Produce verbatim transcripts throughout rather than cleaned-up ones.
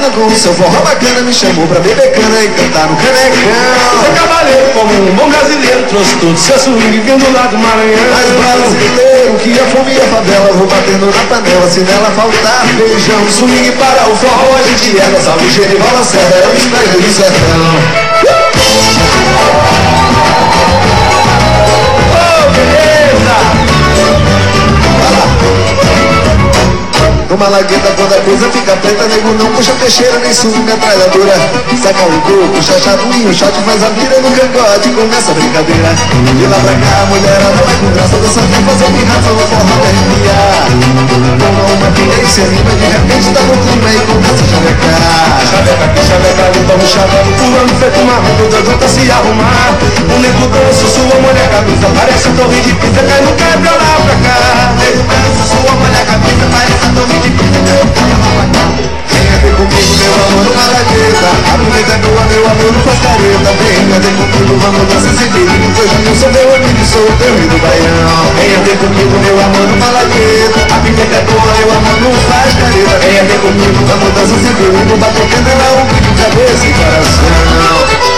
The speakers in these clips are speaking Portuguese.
baiana com o seu forró bacana me chamou pra beber cana e cantar no canecão. Seu cavaleiro, como um bom brasileiro, trouxe todo seu swing vindo lá do Maranhão. Mas brasileiro, que a fome e a favela, vou batendo na panela se nela faltar feijão. Swing para o forró, a gente é nossa ligeira e bola certa, é o estranho do sertão. No Malagueta quando a coisa fica preta, nego não puxa peixeira nem sumo metralhadora. Saca o coco, chachaduinho, o shot faz a mira no cangote, começa a brincadeira. De lá pra cá a mulherada vai com graça, dançando, fazendo pirraça no forró da R P A. Toma uma pinga e se anima, de repente tá no clima e começa a chavecar. Chaveca aqui, chaveca ali, tamo chavando, pulando feito marrom, o Dodô tá se arrumar. O nego dança, sua mulher camisa, parece a torre de pizza, cai no cai pra lá pra cá. Nego dança, sua mulher camisa, parece a torre de pizza, cai no cai pra lá pra cá. Venha ver comigo, meu amor, no Malagueta. A pimenta é boa, meu amor, não faz careta. Venha ver comigo, vamos dançar sem perigo, pois eu sou meu amigo e sou o teu rei do Baião. Venha ver comigo, meu amor, no Malagueta. A pimenta é boa, meu amor, não faz careta. Venha ver comigo, vamos dançar sem perigo, bater canela, umbigo, cabeça e coração.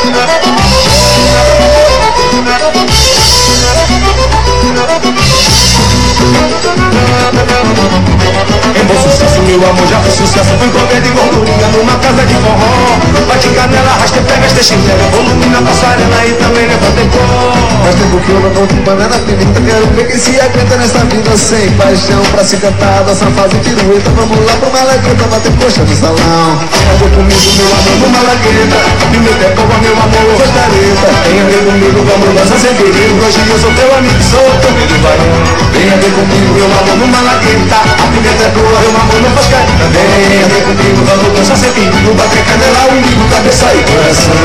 Em bom sucesso, meu amor, já foi sucesso. Foi comer de gordurinha numa casa de forró. Bate canela, arrasta, pega esta chinela, volume na passarela e também levanta em pó. Faz tempo que eu não conto banana pimenta, quero ver quem se aguenta nesta vida sem paixão. Pra se cantar, dança, fase pirueta, vamos lá pro Malagueta, bater coxa no salão. Venha comigo, meu amor, no Malagueta. A pimenta é boa, meu amor, faz careta. Venha ver comigo, vamos dançar sem perigo. Hoje eu sou teu amigo, sou o teu rei do Baião. Venha ver comigo, meu amor, no Malagueta. A pimenta é boa, meu amor, não faz careta. Venha ver comigo, vamos dançar sem perigo, bater canela, umbigo, cabeça e coração.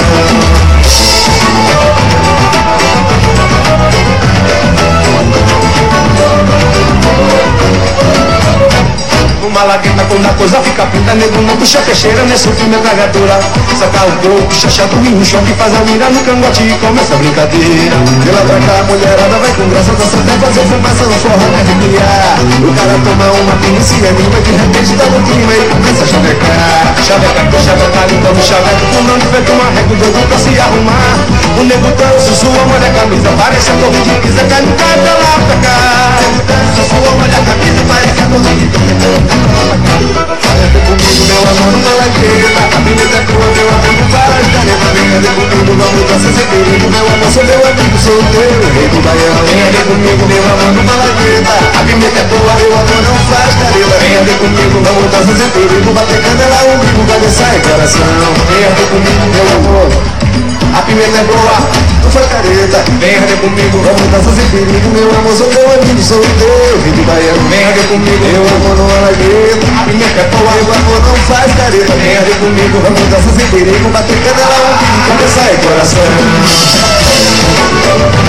No Malagueta quando a coisa fica preta, nego não puxa peixeira, nem sofre metralhadora. Saca o coco, chachaduinho, o choque faz a mira no cangote e começa a brincadeira. De lá pra cá a mulherada vai com graça, dança até fazer fumaça no forró da R P A. O cara toma uma pinga e se anima, de repente tá no clima e começa a chavecar. Chaveca aqui, chaveca ali, tamo chaveco, pulando feito uma régua, o Dodô pra se arrumar. O nego dança, sua mulher camisa, parece a torre de pisa, cai no cai pra lá pra cá. Dança, sua mulher camisa, parece a torre de pisa. Venha ver comigo, meu amor, no Malagueta. A pimenta é boa, meu amor, não faz careta. Venha ver comigo, vamos dançar sem perigo. Meu amor, sou meu amigo, sou o teu rei do Baião. Venha ver comigo, meu amor, no Malagueta. A pimenta é boa, meu amor, não faz careta. Venha ver comigo, vamos dançar sem perigo. Bater canela, umbigo, cabeça e coração. Venha ver comigo, meu amor, a pimenta é boa, não faz careta. Venha ver comigo, vamos dançar sem perigo. Meu amor, sou teu amigo, sou o teu rei do Baião. Venha ver comigo, meu amor, no Malagueta. A pimenta é boa, meu amor, não faz careta. Venha ver comigo, vamos dançar sem perigo. Bater canela, umbigo, cabeça e coração.